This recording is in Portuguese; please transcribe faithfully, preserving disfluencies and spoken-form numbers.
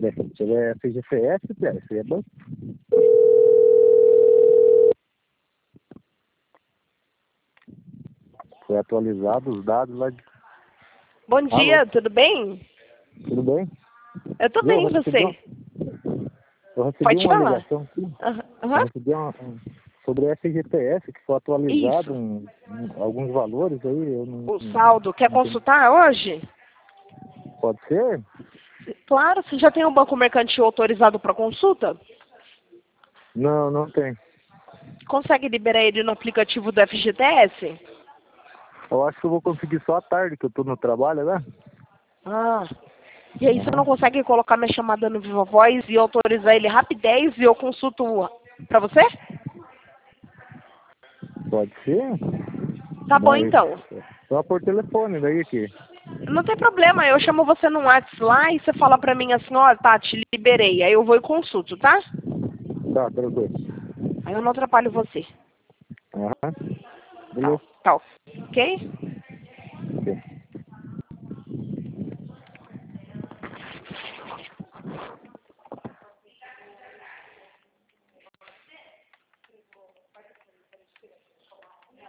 Deixa eu ver, F G T S, é bom? Foi atualizado os dados lá de... Bom dia, Alô, tudo bem? tudo bem? Eu tô Viu, bem, eu e recebi uma, você? eu recebi Pode uma falar. ligação aqui, Aham. eu Aham. recebi uma, um, sobre a F G T S, que foi atualizado Isso. um, um, alguns valores aí, eu não, O não, saldo. Quer não entendi. consultar hoje? Pode ser? Claro, você já tem um banco mercantil autorizado para consulta? Não, não tem. Consegue liberar ele no aplicativo do F G T S? Eu acho que eu vou conseguir só à tarde, que eu tô no trabalho, né? Ah. E aí você não Aham. consegue colocar minha chamada no Viva Voz e autorizar ele rapidez e eu consulto para você? Pode ser, Tá bom mas então. só por telefone, daí aqui. Não tem problema, eu chamo você no WhatsApp lá e você fala pra mim assim, ó, tá, te liberei. Aí eu vou e consulto, tá? Tá, tranquilo. Aí eu não atrapalho você. Aham. Tá, Beleza. tá, ok?